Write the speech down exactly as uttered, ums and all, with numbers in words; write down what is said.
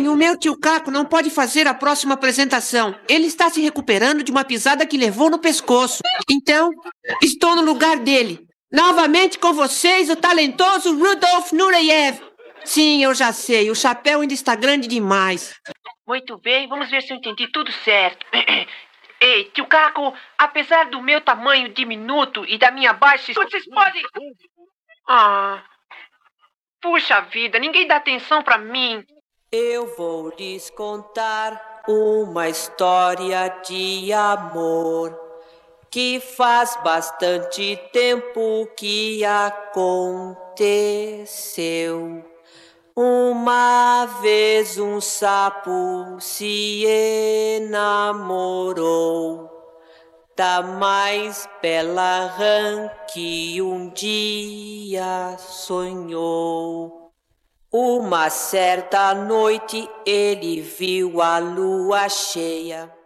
Mãe, o meu tio Caco não pode fazer a próxima apresentação. Ele está se recuperando de uma pisada que levou no pescoço. Então, estou no lugar dele. Novamente com vocês, o talentoso Rudolf Nureyev. Sim, eu já sei, o chapéu ainda está grande demais. Muito bem, vamos ver se eu entendi tudo certo. Ei, tio Caco, apesar do meu tamanho diminuto e da minha baixa... Vocês podem... Ah... Puxa vida, ninguém dá atenção pra mim. Eu vou lhes contar uma história de amor que faz bastante tempo que aconteceu. Uma vez um sapo se enamorou da mais bela rã que um dia sonhou. Uma certa noite ele viu a lua cheia